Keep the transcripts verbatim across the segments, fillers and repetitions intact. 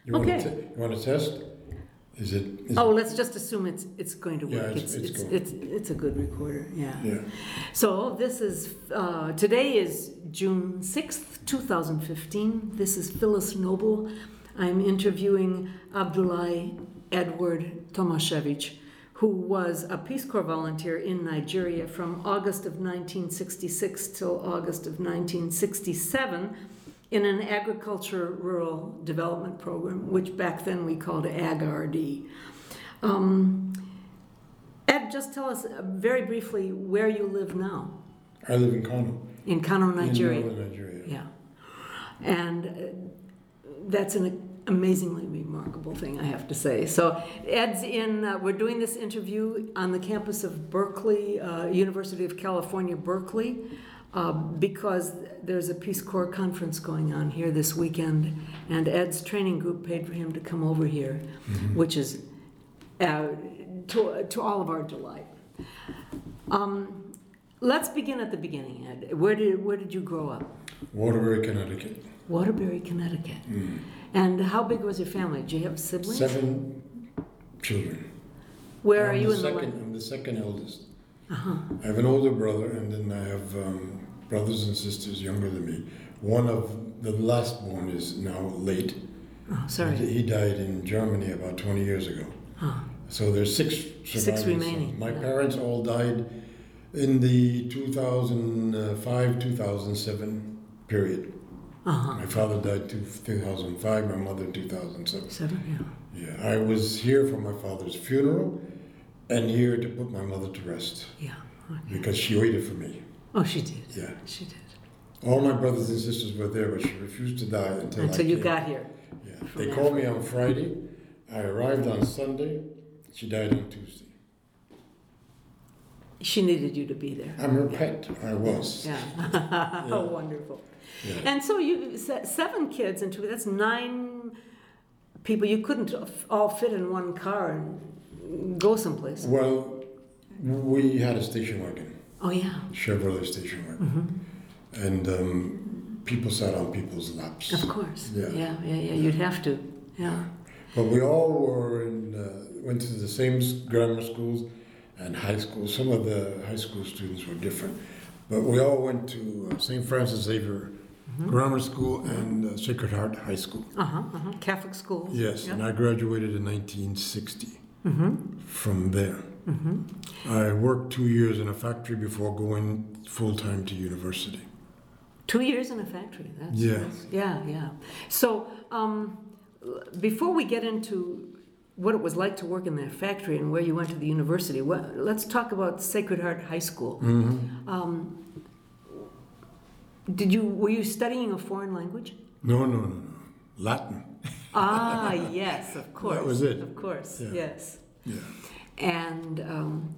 You want Okay. to te- you want to test? Is it? Is Oh, it, let's just assume it's, it's going to Yeah, work. it's- it's It's, going. it's, it's a good recorder, yeah. Yeah. So this is, uh, today is June sixth, two thousand fifteen. This is Phyllis Noble. I'm interviewing Abdullahi Edward Tomaszewicz, who was a Peace Corps volunteer in Nigeria from August of nineteen sixty-six till August of nineteen sixty-seven in an agriculture rural development program, which back then we called A G R D. Um, Ed, just tell us uh, very briefly where you live now. I live in Kano. In Kano, Nigeria. In northern Nigeria. Yeah. And uh, that's an amazingly remarkable thing, I have to say. So Ed's in, uh, we're doing this interview on the campus of Berkeley, uh, University of California, Berkeley, uh, because there's a Peace Corps conference going on here this weekend, and Ed's training group paid for him to come over here, Mm-hmm. which is uh, to, to all of our delight. Um, let's begin at the beginning, Ed. Where did, where did you grow up? Waterbury, Connecticut. Waterbury, Connecticut. Mm. And how big was your family? Did you have siblings? Seven children. Where I'm are you the in second, the I'm the second eldest. Uh-huh. I have an older brother, and then I have um, brothers and sisters younger than me. One of the last born is now late. Oh, sorry. He died in Germany about twenty years ago. Oh. So there's six surviving sons. remaining, My yeah. parents all died in the two thousand five two thousand seven period. Uh-huh. My father died in two thousand five, my mother in two thousand seven. Seven, Yeah, I was here for my father's funeral and here to put my mother to rest yeah. Yeah. Okay. because she waited for me. Oh, she did. Yeah. She did. All my brothers and sisters were there, but she refused to die until, Until I you came. got here. Yeah. from They Africa. called me on Friday. I arrived on Sunday. She died on Tuesday. She needed you to be there. I'm her pet. I was. Yeah. Yeah. Oh, wonderful. Yeah. And so you, se- seven kids and two, that's nine people. You couldn't all fit in one car and go someplace. Well, we had a station wagon, Oh, yeah. Chevrolet station wagon, Mm-hmm. and um, people sat on people's laps. Of course. Yeah. Yeah, yeah, yeah. You'd have to. Yeah. But we all were in, uh, went to the same s- grammar schools and high schools. Some of the high school students were different, but we all went to uh, Saint Francis Xavier Grammar School and uh, Sacred Heart High School. Uh-huh, uh-huh. Catholic schools. Yes, Yeah. and I graduated in nineteen sixty Mm-hmm. from there. Mm-hmm. I worked two years in a factory before going full-time to university. Two years in a factory. That's, Yeah. that's- yeah, yeah. So, um, l- before we get into what it was like to work in that factory and where you went to the university, what, let's talk about Sacred Heart High School. Mm-hmm. Um, did you were you studying a foreign language? No, no, no, no. Latin. Ah, yes, of course. was it. Of course, Yeah. yes. Yeah. And um,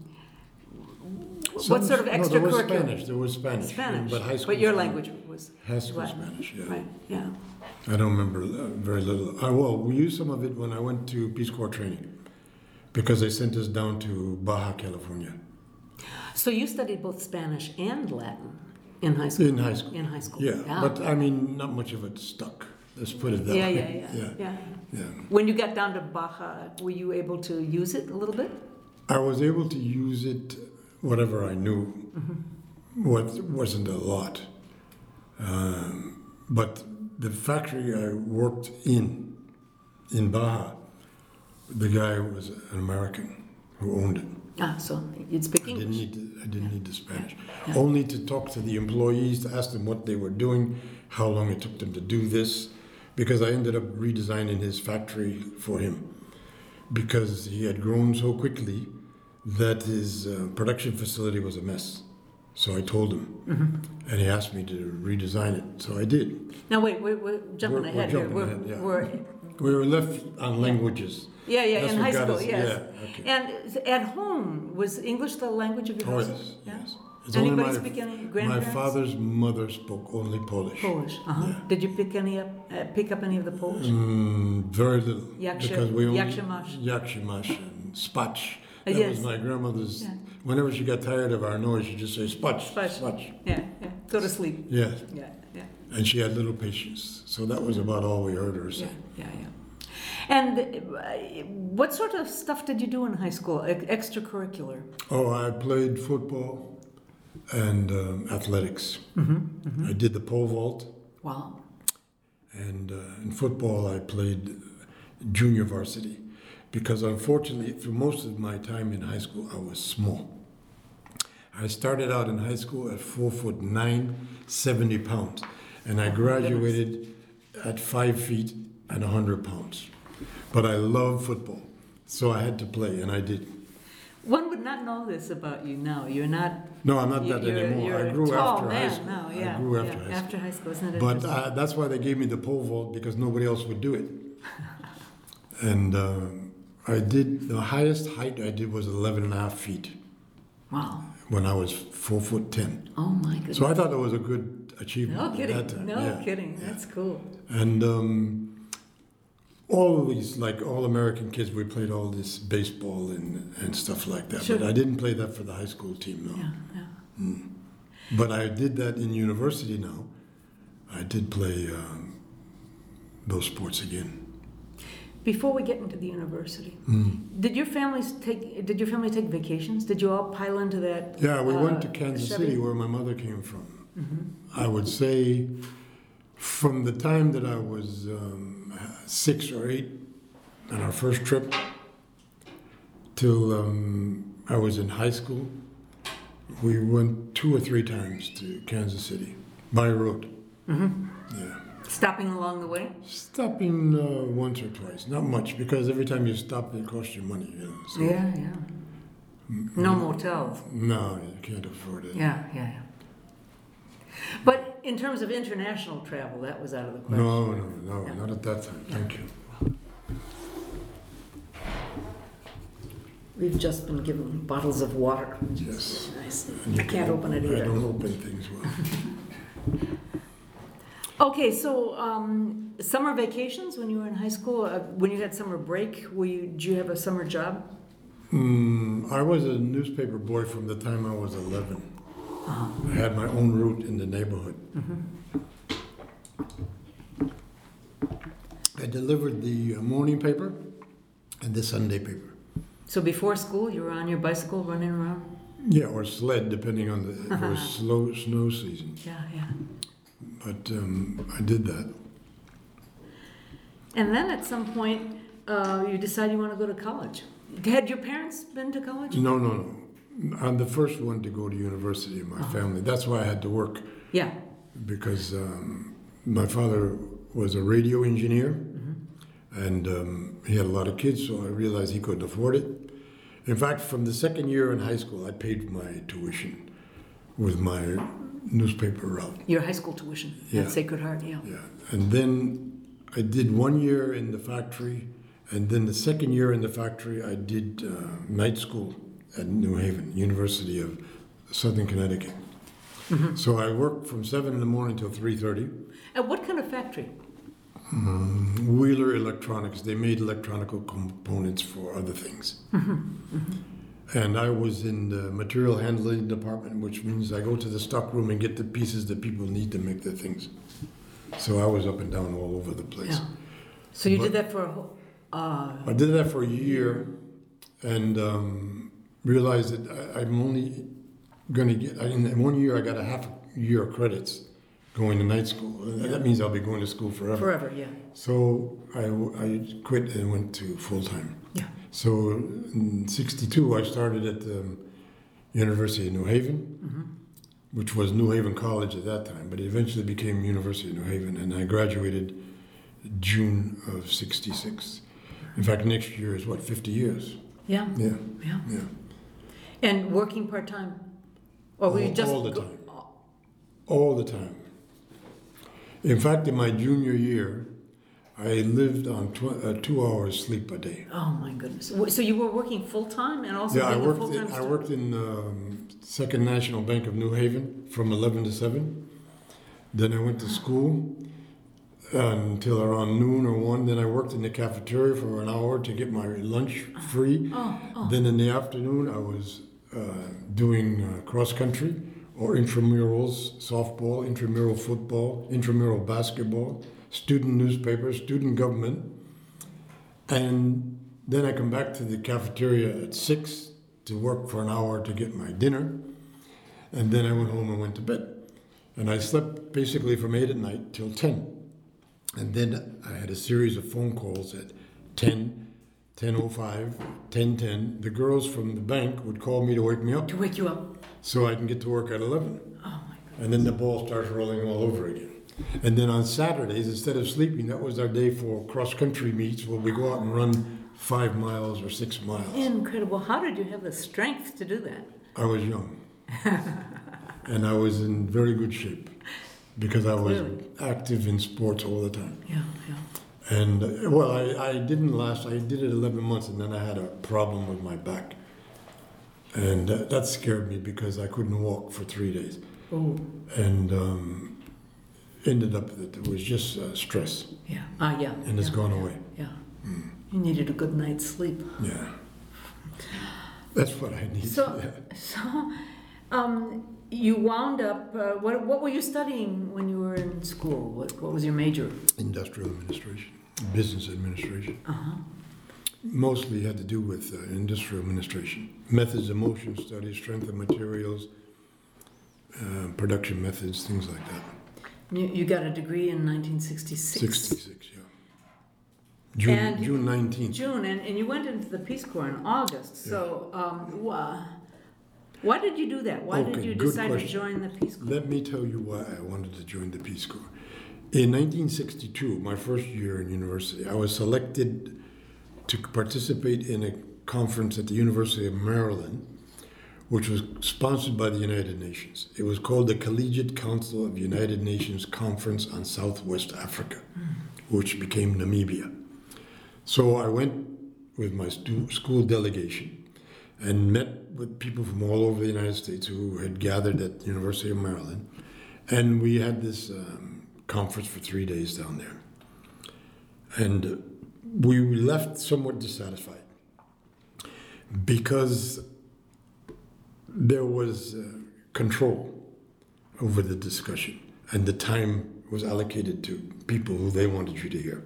Some- what sort of No, there was extracurricular? Spanish. There was Spanish. Spanish. But high school. your Spanish. language was High school Latin. Spanish, yeah. Right. Yeah. I don't remember uh, very little. I, well, we used some of it when I went to Peace Corps training because they sent us down to Baja, California. So you studied both Spanish and Latin in high school. In high school. In high school. Yeah, but I mean, not much of it stuck. Let's put it that yeah, way. yeah, yeah, yeah, yeah. yeah. When you got down to Baja, were you able to use it a little bit? I was able to use it, whatever I knew. Mm-hmm. What wasn't a lot, um, but the factory I worked in, in Baja, the guy was an American who owned it. Ah, so you'd speak I didn't English. need to, I didn't need the Spanish. Yeah. Only to talk to the employees, to ask them what they were doing, how long it took them to do this, because I ended up redesigning his factory for him because he had grown so quickly that his uh, production facility was a mess. So I told him, Mm-hmm. and he asked me to redesign it. So I did. Now wait, we're, we're jumping We're- we're ahead jumping here. ahead, yeah. we're, We were left on languages. yeah, yeah, That's in what high got school, us- yes. yeah, okay. And at home, was English the language of your Oh, house? yes, Yeah? yes. It's only Anybody my- speak any My grandparents? father's mother spoke only Polish. Polish. Uh-huh. Yeah. Did you pick any up? Uh, pick up any of the Polish? Mm, very little. Yaksha- because we only, yakshimash. Yakshimash and spatch. Uh, That yes. was my grandmother's. Yeah. Whenever she got tired of our noise, she'd just say spatch, Spatch. spatch. Yeah, yeah. Go to sleep. Yes. Yeah, yeah, And she had little patience. So that was about all we heard her yeah, say. yeah, yeah. And uh, what sort of stuff did you do in high school, e- extracurricular? Oh, I played football and um, athletics. Mm-hmm, mm-hmm. I did the pole vault, Wow. and uh, in football I played junior varsity because unfortunately through most of my time in high school I was small. I started out in high school at four foot nine, seventy pounds, and I graduated at five feet and one hundred pounds. But I love football, so I had to play, and I did. One would not know this about you now. You're not. No, I'm not you- that you're, anymore. You're I grew a tall after man high school. now. Yeah. I grew after yeah, high school. After high school, isn't it But interesting? uh, that's why they gave me the pole vault because nobody else would do it. And um, I did the highest height I did was eleven and a half feet Wow. when I was four foot ten. Oh my goodness. So I thought that was a good achievement. no at kidding. that time. No yeah. kidding. That's cool. And um, all these, like all American kids, we played all this baseball and, and stuff like that. Sure. But I didn't play that for the high school team, no. Yeah. Yeah. Mm. But I did that in university now. I did play um, those sports again. Before we get into the university, Mm. did your families take? Did your family take vacations? Did you all pile into that? Yeah, we uh, went to Kansas Chevy? City where my mother came from. Mm-hmm. I would say from the time that I was um, six or eight on our first trip till um, I was in high school, we went two or three times to Kansas City by road. Mm-hmm. Yeah. Stopping along the way. Stopping uh, once or twice, not much, because every time you stop, it costs you money. You know, so, Yeah. Yeah. No motels. No, you can't afford it. Yeah. Yeah. Yeah. But in terms of international travel, that was out of the question. No, no, no, Yeah. not at that time. Thank you. We've just been given bottles of water. which is Yes. Nice. And you I can't open it I either. don't open things well. Okay, so um, summer vacations when you were in high school, uh, when you had summer break, were you, did you have a summer job? Mm, I was a newspaper boy from the time I was eleven. Uh-huh. I had my own route in the neighborhood. Mm-hmm. I delivered the uh, morning paper and the Sunday paper. So before school, you were on your bicycle running around? Yeah, or sled, depending on the if it was slow snow season. Yeah, yeah. But um, I did that. And then at some point, uh, you decide you want to go to college. Had your parents been to college? No, no, no. I'm the first one to go to university in my Uh-huh. family. That's why I had to work, Yeah. because um, my father was a radio engineer, Mm-hmm. and um, he had a lot of kids, so I realized he couldn't afford it. In fact, from the second year in high school, I paid my tuition with my newspaper route. Your high school tuition Yeah. at Sacred Heart, yeah. Yeah, and then I did one year in the factory, and then the second year in the factory, I did uh, night school at New Haven, University of Southern Connecticut. Mm-hmm. So I worked from seven in the morning till three thirty. And what kind of factory? Um, Wheeler Electronics. They made electronical components for other things. And I was in the material handling department, which means I go to the stock room and get the pieces that people need to make their things. So I was up and down all over the place. Yeah. So you But- did that for a whole, uh, I did that for a year and um, realized that I, I'm only going to get, in one year I got a half year of credits going to night school. That means I'll be going to school forever. forever, yeah. So I, I quit and went to full time. Yeah. So in sixty-two, I started at the University of New Haven, Mm-hmm. which was New Haven College at that time, but it eventually became University of New Haven, and I graduated June of sixty-six. In fact, next year is what, fifty years? Yeah, Yeah, yeah. yeah. And working part-time? Or were you All- just? all the go- time. All the time. In fact, in my junior year, I lived on tw- uh, two hours sleep a day. Oh, my goodness. W- So you were working full-time and also Yeah, I being a worked. full-time In, I student? worked in um, Second National Bank of New Haven from eleven to seven. Then I went to school until around noon or one. Then I worked in the cafeteria for an hour to get my lunch free. Oh, oh. Then in the afternoon, I was uh, doing uh, cross country or intramurals, softball, intramural football, intramural basketball, student newspaper, student government, And then I come back to the cafeteria at six to work for an hour to get my dinner. And then I went home and went to bed. And I slept basically from eight at night till ten. And then I had a series of phone calls at ten, ten oh five, ten ten. The girls from the bank would call me to wake me up To wake you up. so I can get to work at eleven. Oh my God. And then the ball starts rolling all over again. And then on Saturdays, instead of sleeping, that was our day for cross-country meets where we go out and run five miles or six miles. Incredible. How did you have the strength to do that? I was young. And I was in very good shape because I was Clearly. active in sports all the time. Yeah, yeah. And, uh, well, I, I didn't last, I did it eleven months and then I had a problem with my back. And uh, that scared me because I couldn't walk for three days. Oh, And um, ended up that it was just uh, stress. yeah. Ah, yeah. And it's yeah, gone yeah, away. Yeah. Mm. You needed a good night's sleep. Yeah. That's what I need. So, Yeah. so um, you wound up, uh, what, what were you studying when you were in school? What, what was your major? Industrial administration, business administration. Uh-huh. Mostly had to do with uh, industrial administration. Methods of motion studies, strength of materials, uh, production methods, things like that. You, you got a degree in nineteen sixty-six. sixty-six, yeah. June, And- June nineteenth. June, and, and you went into the Peace Corps in August. So, um, wha- why did you do that? Why did Okay, you good decide to question. join the Peace Corps? Let me tell you why I wanted to join the Peace Corps. In nineteen sixty-two, my first year in university, I was selected to participate in a conference at the University of Maryland, which was sponsored by the United Nations. It was called the Collegiate Council of United Nations Conference on Southwest Africa, which became Namibia. So I went with my stu- school delegation and met with people from all over the United States who had gathered at the University of Maryland. And we had this um, conference for three days down there. And uh, we left somewhat dissatisfied because there was uh, control over the discussion and the time was allocated to people who they wanted you to hear.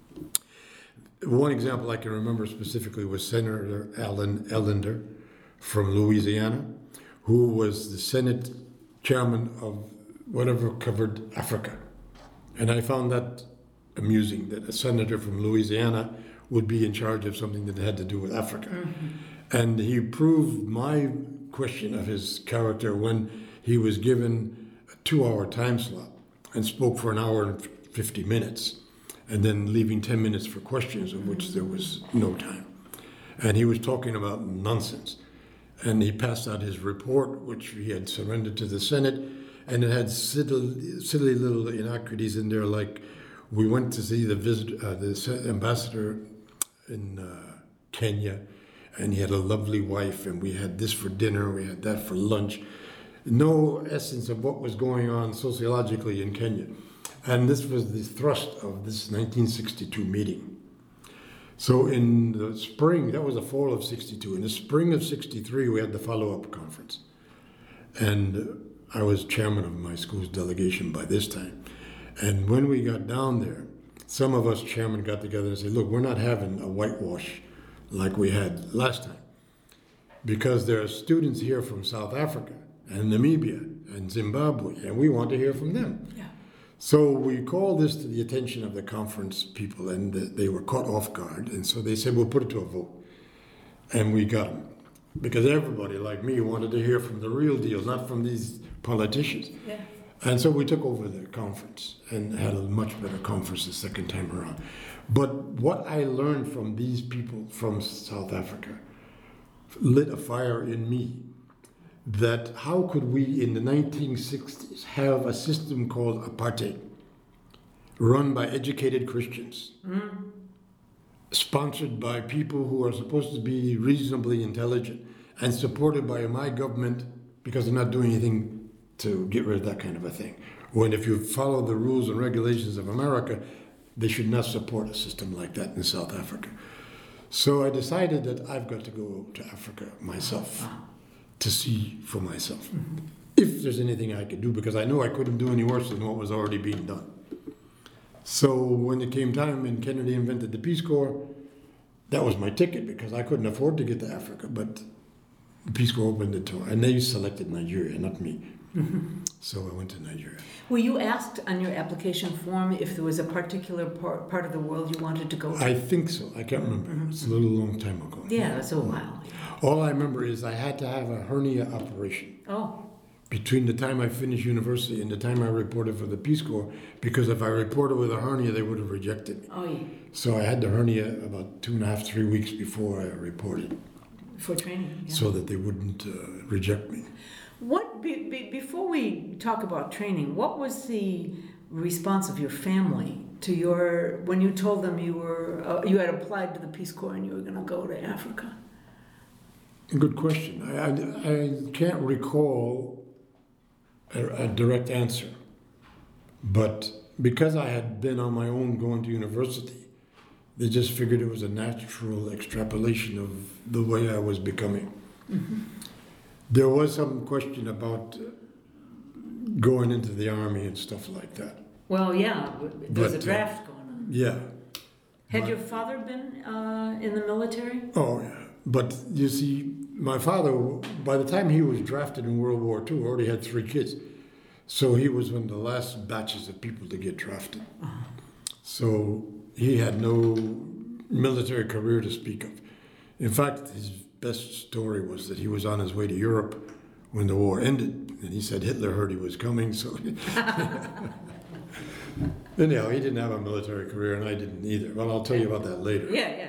One example I can remember specifically was Senator Alan Ellender from Louisiana, who was the Senate chairman of whatever covered Africa. And I found that amusing, that a senator from Louisiana would be in charge of something that had to do with Africa. Mm-hmm. And he proved my question of his character when he was given a two-hour time slot and spoke for an hour and fifty minutes, and then leaving ten minutes for questions, of which there was no time. And he was talking about nonsense. And he passed out his report, which he had surrendered to the Senate, and it had silly, silly little inaccuracies in there, like we went to see the visit, uh, the ambassador in uh, Kenya, and he had a lovely wife, and we had this for dinner, we had that for lunch. No essence of what was going on sociologically in Kenya. And this was the thrust of this nineteen sixty-two meeting. So in the spring, that was the fall of sixty-two. In the spring of sixty-three, we had the follow-up conference. And I was chairman of my school's delegation by this time. And when we got down there, some of us chairmen got together and said, look, we're not having a whitewash like we had last time, because there are students here from South Africa and Namibia and Zimbabwe, and we want to hear from them. Yeah. So we called this to the attention of the conference people, and they were caught off guard. And so they said, we'll put it to a vote. And we got them. Because everybody, like me, wanted to hear from the real deal, not from these politicians. Yeah. And so we took over the conference and had a much better conference the second time around. But what I learned from these people from South Africa lit a fire in me, that how could we in the nineteen sixties have a system called apartheid, run by educated Christians, mm. sponsored by people who are supposed to be reasonably intelligent, and supported by my government because they're not doing anything to get rid of that kind of a thing. When if you follow the rules and regulations of America, they should not support a system like that in South Africa. So I decided that I've got to go to Africa myself. Wow. To see for myself, mm-hmm. if there's anything I could do, because I know I couldn't do any worse than what was already being done. So when it came time and Kennedy invented the Peace Corps, that was my ticket because I couldn't afford to get to Africa, but the Peace Corps opened the door, and they selected Nigeria, not me. Mm-hmm. So I went to Nigeria. Were you asked on your application form if there was a particular part, part of the world you wanted to go to? I think so. I can't remember. Mm-hmm. It's a little long time ago. Yeah, it's a while. All I remember is I had to have a hernia operation. Oh. Between the time I finished university and the time I reported for the Peace Corps, because if I reported with a hernia, they would have rejected me. Oh, yeah. So I had the hernia about two and a half, three weeks before I reported. For training, yeah. So that they wouldn't uh, reject me. What be, be, before we talk about training, what was the response of your family to your when you told them you were uh, you had applied to the Peace Corps and you were going to go to Africa? Good question. I, I, I can't recall a, a direct answer, but because I had been on my own going to university, they just figured it was a natural extrapolation of the way I was becoming. Mm-hmm. There was some question about going into the army and stuff like that. Well, yeah, there was a But, draft uh, going on. Yeah. Had My- your father been uh, in the military? Oh, yeah. But you see, my father, by the time he was drafted in World War Two, already had three kids. So he was one of the last batches of people to get drafted. Uh-huh. So he had no military career to speak of. In fact, his best story was that he was on his way to Europe when the war ended, and he said Hitler heard he was coming, so... Anyhow, he didn't have a military career, and I didn't either. Well, I'll tell you about that later. Yeah, yeah.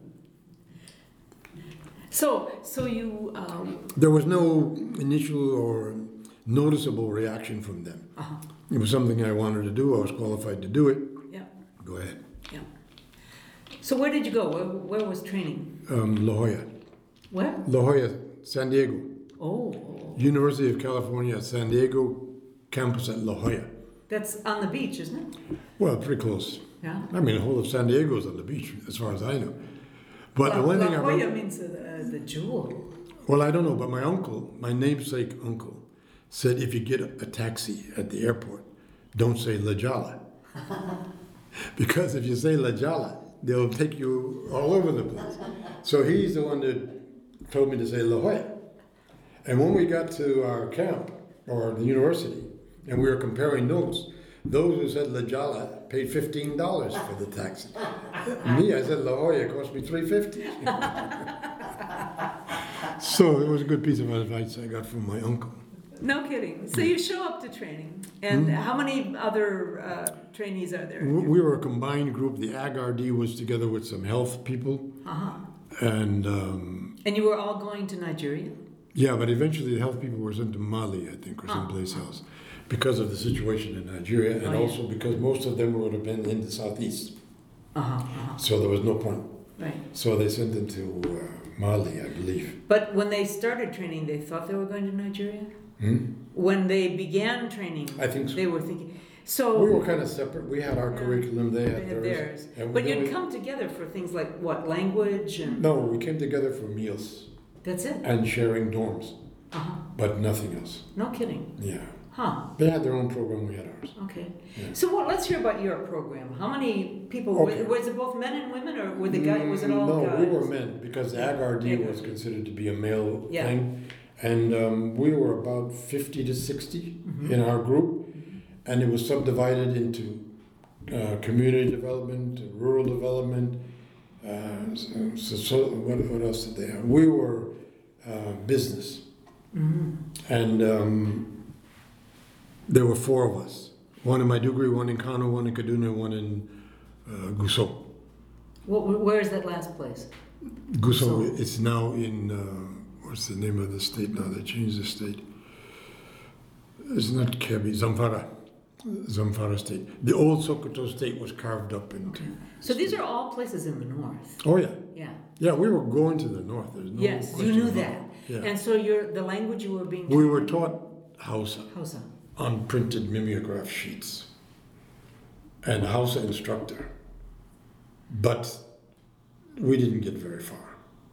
So, so you... Um, There was no initial or noticeable reaction from them. uh-huh. It was something I wanted to do. I was qualified to do it. Yeah. Go ahead. Yeah. So where did you go? Where, where was training? Um, La Jolla. Where? La Jolla, San Diego. Oh. University of California, San Diego campus at La Jolla. That's on the beach, isn't it? Well, pretty close. Yeah. I mean, the whole of San Diego is on the beach, as far as I know. But well, the one La thing I Jolla remember, means uh, the jewel. well, I don't know, but my uncle, my namesake uncle, said if you get a, a taxi at the airport, don't say La Jolla. Because if you say La Jolla, they'll take you all over the place. So he's the one that told me to say La Jolla. And when we got to our camp, or the university, and we were comparing notes, those who said La Jolla paid fifteen dollars for the taxi. Me, I said La Jolla, it cost me three fifty. So it was a good piece of advice I got from my uncle. No kidding. So you show up to training, and Mm-hmm. how many other uh, trainees are there? We we were a combined group. The A G R D was together with some health people. Uh-huh. And um, And you were all going to Nigeria? yeah, but eventually the health people were sent to Mali, I think, or Oh. someplace else, because of the situation in Nigeria, and Oh, yeah. also because most of them would have been in the southeast. Uh-huh. uh-huh. So there was no point. Right. So they sent them to uh, Mali, I believe. But when they started training, they thought they were going to Nigeria? Hmm? When they began training, I think so. they were thinking. We So were kind of separate. We had our Yeah. curriculum, they they had had theirs. theirs. And But then you'd we- come together for things like what, language and No, we came together for meals that's it? and sharing dorms, Uh-huh. but nothing else. No kidding. Yeah. Huh. They had their own program, we had ours. Okay. Yeah. So what? Let's hear about your program. How many people? Okay. Was, was it both men and women, or were the guy? Was it all no, guys? we were men because the A G R D A G R D. was considered to be a male Yeah. thing, and um, we were about fifty to sixty Mhm. in our group, and it was subdivided into uh, community development, rural development. Uh, so, so, so what, what else did they have? We were uh, business, Mhm. and um, there were four of us. One in Maiduguri, one in Kano, one in Kaduna, one in uh, Gusau. What, where is that last place? Gusau Gusau. is now in, uh, what's the name of the state now? They changed the state. It's not Kebbi, Zamfara. Zamfara state. The old Sokoto state was carved up into. So these are all places in the north. Oh, yeah. Yeah. Yeah, we were going to the north. There's no yes, you question knew about that. it. Yeah. And so your the language you were being. We were taught Hausa Hausa. on printed mimeograph sheets and Hausa instructor. But we didn't get very far.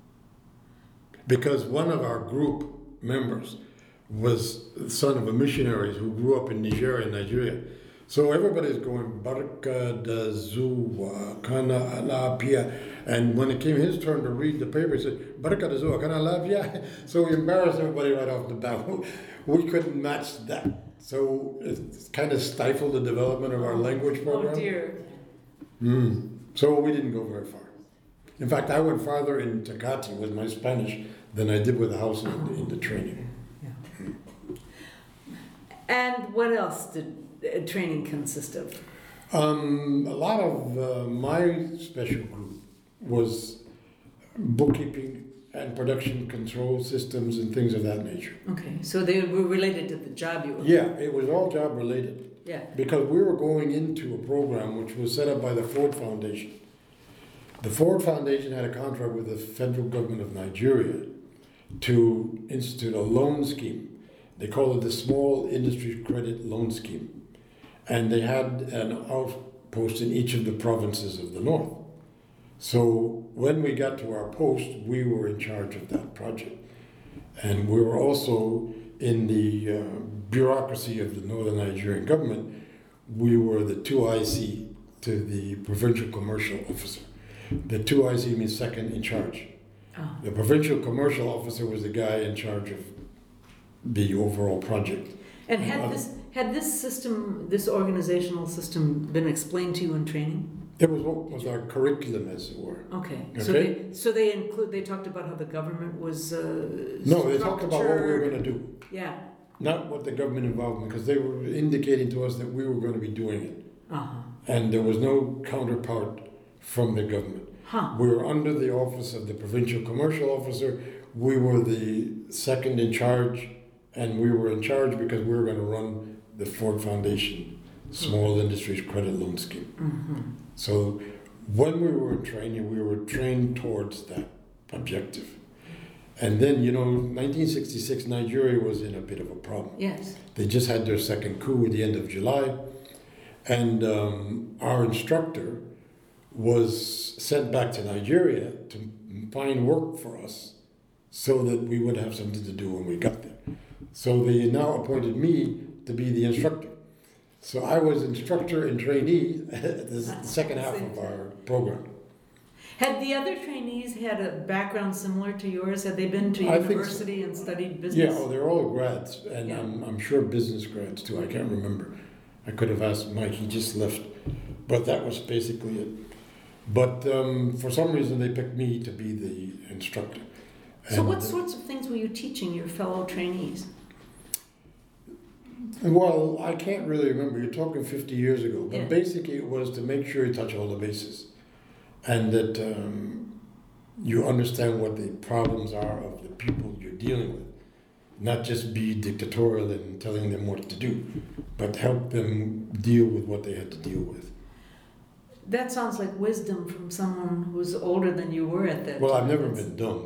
Because one of our group members was the son of a missionary who grew up in Nigeria, Nigeria. So everybody's going Barca da Zua, Kana Alapia. And when it came his turn to read the paper, he said, Barca da Zua, Kana Alapia. So we embarrassed everybody right off the bat. We couldn't match that. So it kind of stifled the development of our language program. Oh dear. Mm. So we didn't go very far. In fact, I went farther in Tecate with my Spanish than I did with the house in, in the training. Yeah. And what else did uh, training consist of? Um, a lot of uh, my special group was bookkeeping and production control systems and things of that nature. Okay, so they were related to the job you were. Yeah, it was all job related. Yeah. Because we were going into a program which was set up by the Ford Foundation. The Ford Foundation had a contract with the federal government of Nigeria to institute a loan scheme. They call it the Small Industries Credit Loan Scheme. And they had an outpost in each of the provinces of the north. So when we got to our post, we were in charge of that project. And we were also in the uh, bureaucracy of the Northern Nigerian government. We were the two I C to the provincial commercial officer. The two I C means second in charge. Oh. The provincial commercial officer was the guy in charge of the overall project. And had Uh, this had this system, this organizational system, been explained to you in training? It was what was our curriculum, as it were. Okay. So Okay. they so they include they talked about how the government was. Uh, No, they talked about what we were structured. going to do, Yeah. not what the government involvement, because they were indicating to us that we were going to be doing it, Uh huh. and there was no counterpart from the government. Huh. We were under the office of the provincial commercial officer. We were the second in charge, and we were in charge because we were going to run the Ford Foundation Small Industries Credit Loan Scheme. Mm-hmm. So when we were in training, we were trained towards that objective. And then, you know, nineteen sixty-six, Nigeria was in a bit of a problem. Yes. They just had their second coup at the end of July. And um, our instructor was sent back to Nigeria to find work for us so that we would have something to do when we got there. So they now appointed me to be the instructor. So I was instructor and trainee at the second half of our program. Had the other trainees had a background similar to yours? Had they been to I think so. university and studied business? Yeah, oh, they're all grads, and Yeah. I'm, I'm sure business grads too. I can't remember. I could have asked Mike, he just left. But that was basically it. But um, for some reason, they picked me to be the instructor. So And, what sorts of things were you teaching your fellow trainees? Well, I can't really remember. You're talking fifty years ago. But Yeah. basically, it was to make sure you touch all the bases. And that um, you understand what the problems are of the people you're dealing with. Not just be dictatorial in telling them what to do, but help them deal with what they had to deal with. That sounds like wisdom from someone who's older than you were at that Well, time. I've never That's- been dumb.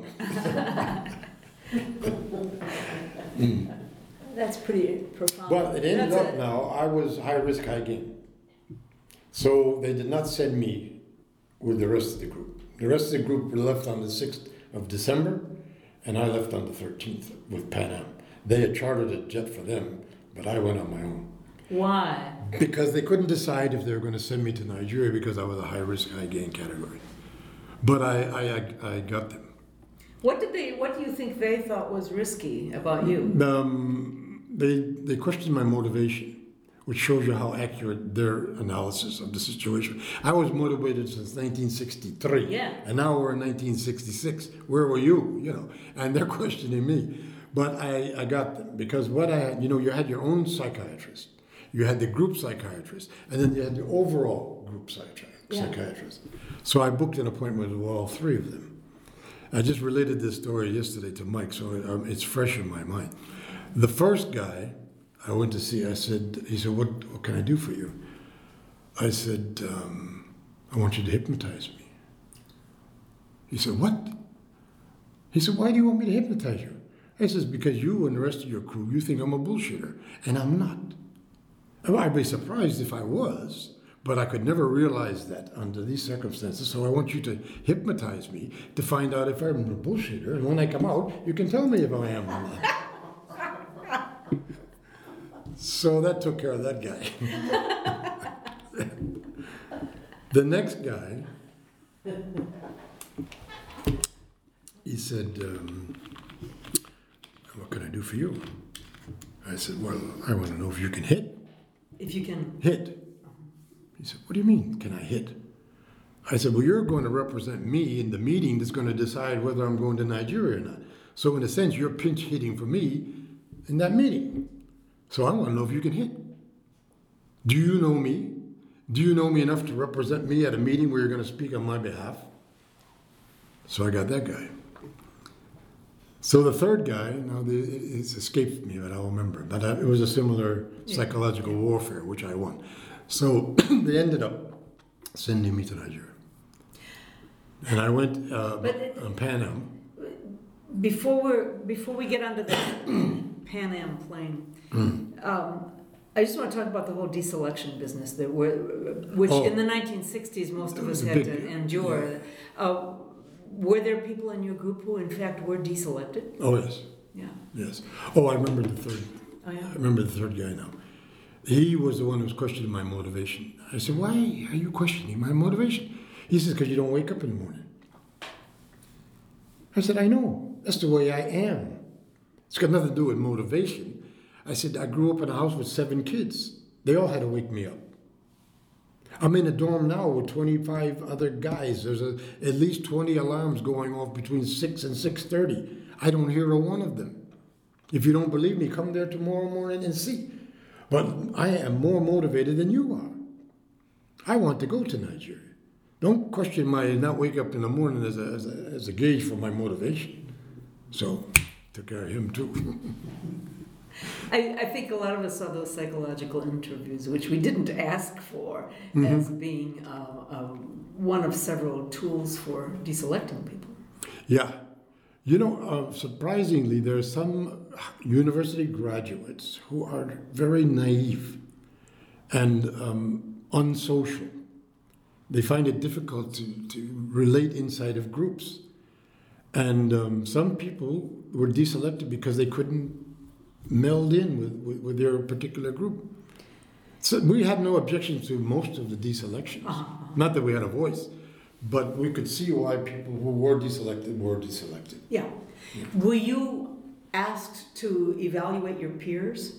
Mm. That's pretty profound. But it ended That's up it. now, I was high risk, high gain. So they did not send me with the rest of the group. The rest of the group left on the sixth of December, and I left on the thirteenth with Pan Am. They had chartered a jet for them, but I went on my own. Why? Because they couldn't decide if they were going to send me to Nigeria because I was a high risk, high gain category. But I, I, I, I got them. What did they? What do you think they thought was risky about you? Um, they, they questioned my motivation, which shows you how accurate their analysis of the situation. I was motivated since nineteen sixty-three. Yeah. And now we're in nineteen sixty-six. Where were you? You know, and they're questioning me. But I, I got them because what I had, you know, you had your own psychiatrist, you had the group psychiatrist, and then you had the overall group psychi- Yeah. psychiatrist. So I booked an appointment with all three of them. I just related this story yesterday to Mike, so it, um, it's fresh in my mind. The first guy I went to see, I said, he said, what, what can I do for you? I said, um, I want you to hypnotize me. He said, what? He said, why do you want me to hypnotize you? I says, because you and the rest of your crew, you think I'm a bullshitter, and I'm not. Well, I'd be surprised if I was, but I could never realize that under these circumstances, so I want you to hypnotize me to find out if I'm a bullshitter, and when I come out, you can tell me if I am or not. So that took care of that guy. The next guy, he said, um, what can I do for you? I said, well, I want to know if you can hit. If you can. Hit. He said, what do you mean, can I hit? I said, well, you're going to represent me in the meeting that's going to decide whether I'm going to Nigeria or not. So in a sense, you're pinch hitting for me in that meeting. So I want to know if you can hit. Do you know me? Do you know me enough to represent me at a meeting where you're going to speak on my behalf? So I got that guy. So the third guy, now the, it's escaped me, but I'll remember. But I, it was a similar psychological warfare, which I won. So they ended up sending me to Nigeria. And I went uh, But- on Pan Am. Before we're, before we get onto the Pan Am plane, um, I just want to talk about the whole deselection business that were, which Oh. in the nineteen sixties most of It was us a had big- to endure. Uh, were there people in your group who, in fact, were deselected? Oh, yes, Yeah. yes. Oh, I remember the third. Oh, yeah. I remember the third guy now. He was the one who was questioning my motivation. I said, why are you questioning my motivation? He says, because you don't wake up in the morning. I said, I know. That's the way I am. It's got nothing to do with motivation. I said, I grew up in a house with seven kids. They all had to wake me up. I'm in a dorm now with twenty-five other guys. There's a, at least twenty alarms going off between six and six thirty. I don't hear a one of them. If you don't believe me, come there tomorrow morning and see. But I am more motivated than you are. I want to go to Nigeria. Don't question my not wake up in the morning as a, as a, as a gauge for my motivation. So, took care of him too. I, I think a lot of us saw those psychological interviews, which we didn't ask for, Mm-hmm. as being uh, uh, one of several tools for deselecting people. Yeah. You know, uh, surprisingly, there are some university graduates who are very naive and um, unsocial. They find it difficult to, to relate inside of groups. And um, some people were deselected because they couldn't meld in with, with, with their particular group. So we had no objection to most of the deselections. Uh-huh. Not that we had a voice, but we could see why people who were deselected were deselected. Yeah. Yeah. Were you asked to evaluate your peers?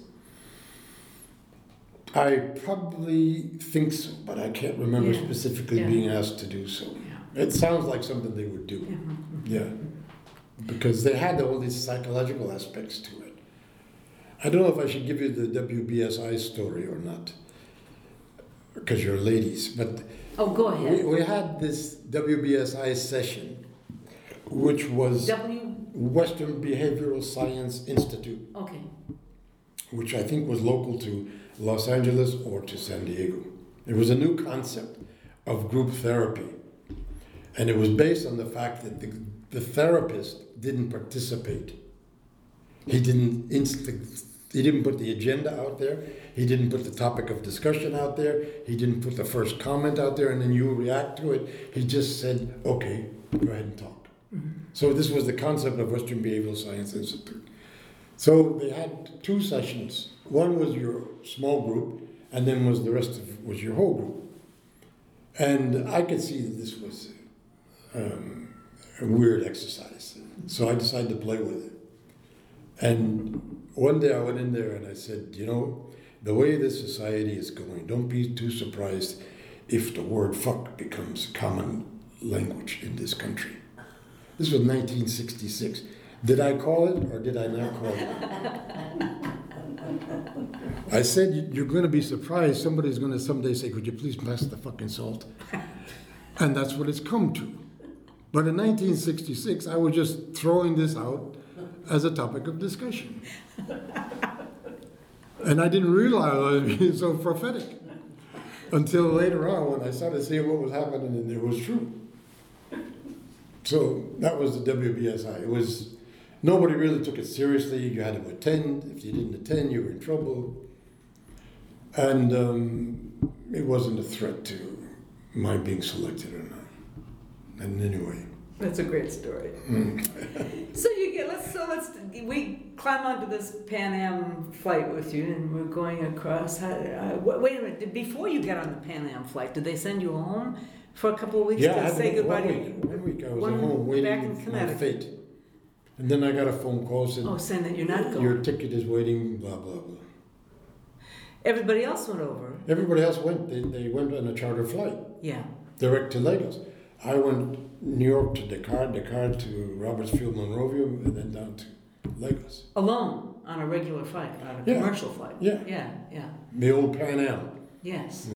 I probably think so, but I can't remember Yeah. specifically Yeah. being asked to do so. Yeah. It sounds like something they would do. Yeah. Yeah. Because they had all these psychological aspects to it. I don't know if I should give you the W B S I story or not, because you're ladies, but Oh, go we, ahead. we had this W B S I session, which was W, Western Behavioral Science Institute, okay. which I think was local to Los Angeles or to San Diego. It was a new concept of group therapy. And it was based on the fact that the, the therapist didn't participate. He didn't inst- he didn't put the agenda out there. He didn't put the topic of discussion out there. He didn't put the first comment out there and then you react to it. He just said, okay, go ahead and talk. Mm-hmm. So this was the concept of Western Behavioral Science Institute. So they had two sessions. One was your small group, and then was the rest of was your whole group. And I could see that this was um, a weird exercise. So I decided to play with it. And one day I went in there and I said, you know, the way this society is going, don't be too surprised if the word fuck becomes common language in this country. This was nineteen sixty-six. Did I call it or did I not call it? I said, you're going to be surprised. Somebody's going to someday say, could you please pass the fucking salt? And that's what it's come to. But in nineteen sixty-six, I was just throwing this out as a topic of discussion. And I didn't realize I was being so prophetic until later on when I started seeing what was happening and it was true. So that was the W B S I. It was, nobody really took it seriously. You had to attend. If you didn't attend, you were in trouble. And um, it wasn't a threat to my being selected or not. And anyway. That's a great story. So you get let's so let's we climb onto this Pan Am flight with you, and we're going across. How, uh, wa- wait a minute! did- Before you get on the Pan Am flight, did they send you home for a couple of weeks Yeah, I to had say to- goodbye one to week, one week I was one at home back in waiting for my Connecticut. fate. And then I got a phone call saying, Oh, saying that you're not going. your ticket is waiting, blah, blah, blah. Everybody else went over. Everybody else went, they, they went on a charter flight, Yeah. direct to Lagos. I went New York to Dakar, Dakar to Roberts Field, Monrovia, and then down to Lagos. Alone on a regular flight, on a Yeah. commercial flight. Yeah. Yeah. Yeah. The old Pan Am. Yes.